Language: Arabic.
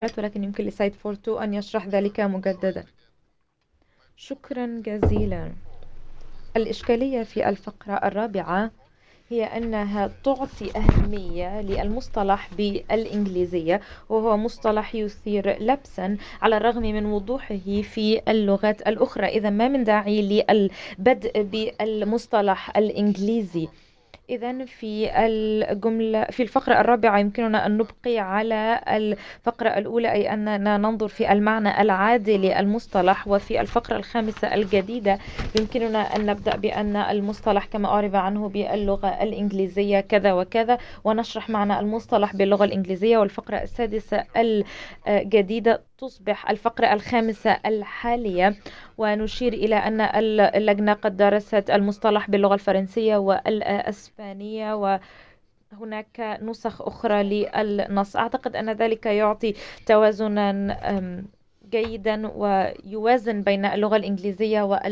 ولكن يمكن لسيد فورتو أن يشرح ذلك مجددا. شكرا جزيلا. الإشكالية في الفقرة الرابعة هي أنها تعطي أهمية للمصطلح بالإنجليزية، وهو مصطلح يثير لبسا على الرغم من وضوحه في اللغات الأخرى. إذا ما من داعي للبدء بالمصطلح الإنجليزي. إذن في الفقرة الرابعة يمكننا أن نبقي على الفقرة الأولى، أي أننا ننظر في المعنى العادي للمصطلح. وفي الفقرة الخامسة الجديدة يمكننا أن نبدأ بأن المصطلح كما أعرب عنه باللغة الإنجليزية كذا وكذا، ونشرح معنى المصطلح باللغة الإنجليزية. والفقرة السادسة الجديدة تصبح الفقرة الخامسة الحالية، ونشير إلى أن اللجنة قد درست المصطلح باللغة الفرنسية والأسبانية، وهناك نسخ أخرى للنص. أعتقد أن ذلك يعطي توازنا جيدا ويوازن بين اللغة الإنجليزية